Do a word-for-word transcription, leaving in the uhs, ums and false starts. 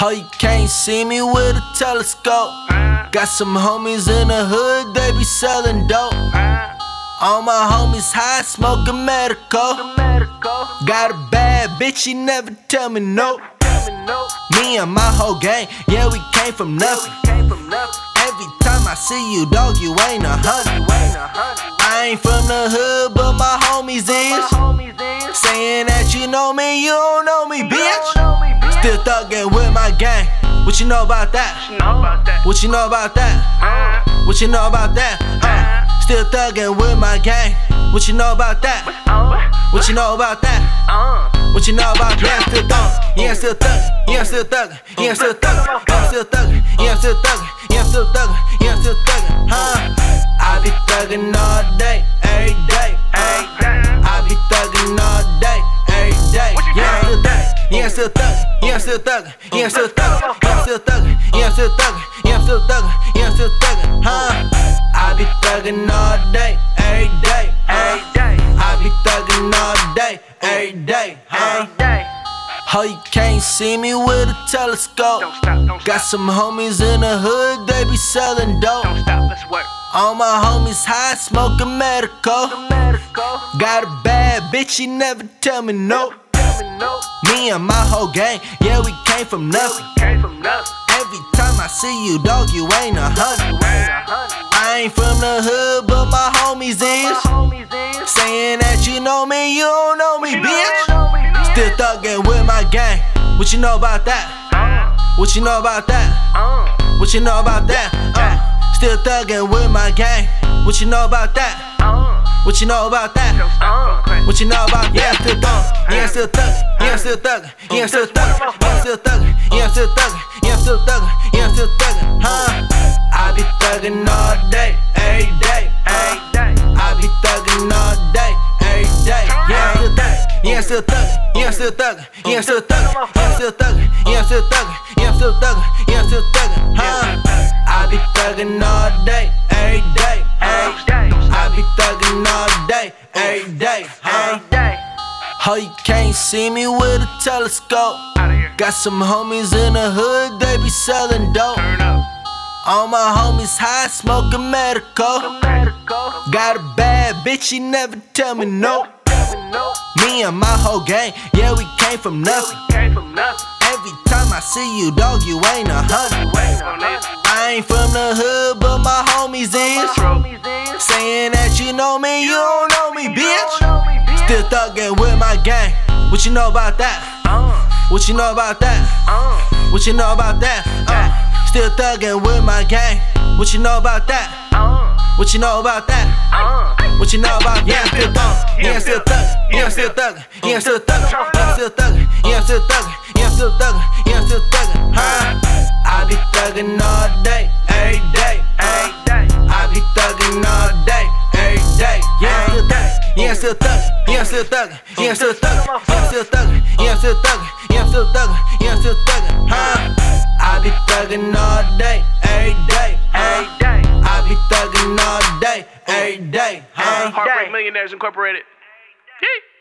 Oh, you can't see me with a telescope. Got some homies in the hood, they be selling dope. All my homies high, smoking medical. Got a bad bitch, she never tell me no. Me and my whole gang, yeah, we came from nothing. Every time I see you, dog, you ain't a hundred. I ain't from the hood, but my homies is. Saying that you know me, you don't know me, bitch. Still thuggin' with my gang. What you know about that? What you know about that? What you know about that? Uh, still thuggin' with my gang. What you know about that? What you know about that? What you know about that? Yeah, I'm still thuggin'. Yeah, I'm still thuggin'. Yeah, I'm still thuggin'. Yeah, I'm still thuggin'. Yeah, I'm still thuggin'. Yeah, I'm still thuggin'. Yeah, I'm still thuggin'. Huh? I be thuggin' all day, every day. I be thuggin' all day, every day. Yeah, I'm still thuggin'. Yeah, I'm still thuggin'. Yeah, I'm still thuggin'. Yeah, I'm still thuggin'. Yeah, I'm still thuggin'. Yeah, I'm still thuggin'. Yeah, I'm still thuggin'. Huh? I be thuggin' all day, every day. I be thuggin' all day, every day. Huh? Oh, you can't see me with a telescope. Don't stop, don't stop. Got some homies in the hood, they be selling dope. Don't stop, let's work. All my homies high, smoking medical. Got a bad bitch, she never tell me no. Me and my whole gang, yeah, we came from nothing. Every time I see you, dog, you ain't a hundred. I ain't from the hood, but my homies is. Saying that you know me, you don't know me, bitch. Still thuggin' with my gang. What you know about that? What you know about that? What you know about that? Uh, still thuggin' with my gang. What you know about that? What you know about that? What you know about that? Yeah, I'm still thuggin'. Yeah, I'm still thuggin'. Yeah, I'm still thuggin'. Yeah, I'm still thuggin'. Yeah, I'm still thuggin'. Yeah, I'm still thuggin'. Yeah, I'm still thuggin'. Huh? I be thuggin' all day, every day. I be thuggin' all day, every day. Yeah, I'm still thuggin'. Yeah, I'm still thuggin'. Yeah, I'm still thuggin'. Yeah, I'm still thuggin'. Yeah, I'm still thuggin'. Yeah, I'm still thuggin'. Yeah, I'm still thuggin'. Huh? I be thuggin' all day, every day. I be thuggin' all day, every day. Huh? Oh, you can't see me with a telescope. Got some homies in the hood, they be selling dope. All my homies high, smoking medical. Got a bad bitch, she never tell me no. Me and my whole gang, yeah, we came from nothing. Every time I see you, dog, you ain't a hundred. I ain't from the hood, but my homies is. Saying that you know me, you don't know me, bitch. Still thuggin' with my gang. What you know about that? What you know about that? What you know about that? Uh, still thuggin' with my gang. What you know about that? What you know about that? What you know about that? Yeah, I'm still thuggin'. Yeah, I'm still thuggin'. Yeah, I'm still thuggin'. Yeah, I'm still thuggin'. Yeah, I'm still thuggin'. Yeah, I'm still thuggin'. Yeah, I'm still thuggin'. Yeah, I'm still thuggin'. Huh? I be thuggin' all day, every day. I be thuggin' all day, every day. Yeah, I'm still thuggin'. Yeah, I'm still thuggin'. Yeah, I'm still thuggin'. Yeah, I'm still thuggin'. Yeah, I'm still thuggin'. Yeah, I'm still thuggin'. Yeah, I'm still thuggin'. Huh? I be thuggin' all day, every day. I be thuggin' all day, every day. Huh? Heartbreak Millionaires Incorporated. Yee.